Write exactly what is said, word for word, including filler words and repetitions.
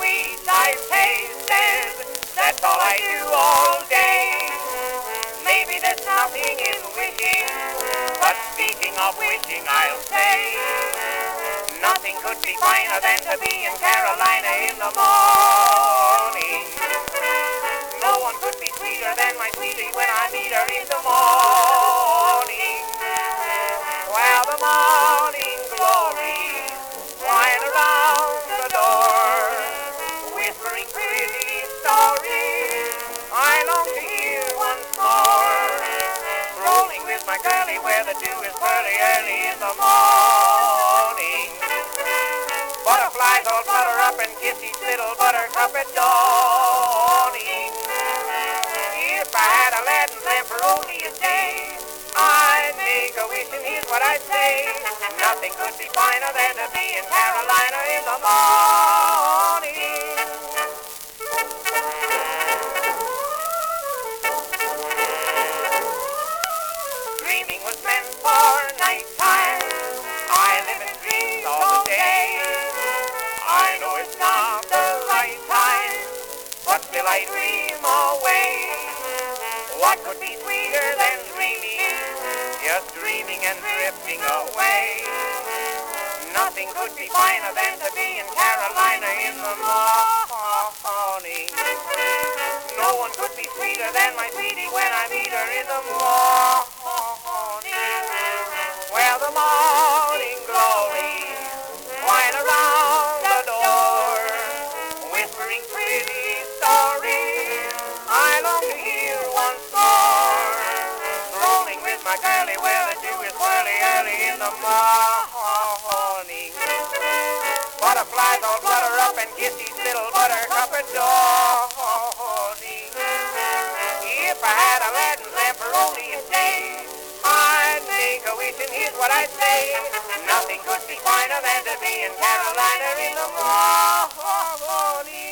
sweet I've tasted, that's all I do all day. Maybe there's nothing in wishing, but speaking of wishing, I'll say nothing could be finer than to be in Carolina in the morning. No one could be sweeter than my sweetie when I meet her in the morning. While the morning glories flying around the door, whispering pretty stories I long to hear once more. Rolling with my girlie where the dew is pearly early in the morning. Butterflies all flutter up and kiss each little buttercup at dawning. If I had a Aladdin's lamp for only a day, I'd make a wish and here's what I'd say. Nothing could be finer than to be in Carolina in the morning. Dreaming was meant for nighttime. I live in dreams all day. I know it's not the right time, but still I dream away. What could be sweeter than dreaming, just dreaming and drifting away? Nothing could be finer than to be in Carolina in the morning. No one could be sweeter than my sweetie when I meet her in the morning. Where the morning glories flying around the door, whispering pretty stories I long to hear once more. Rolling with my girlie where the dew is whirly early in the morning. Butterflies all flutter up and kiss each little buttercup at dawning. If I had a Aladdin's lamp for only a day, I'd make a wish and here's what I'd say. Nothing could be finer than to be in Carolina in the morning.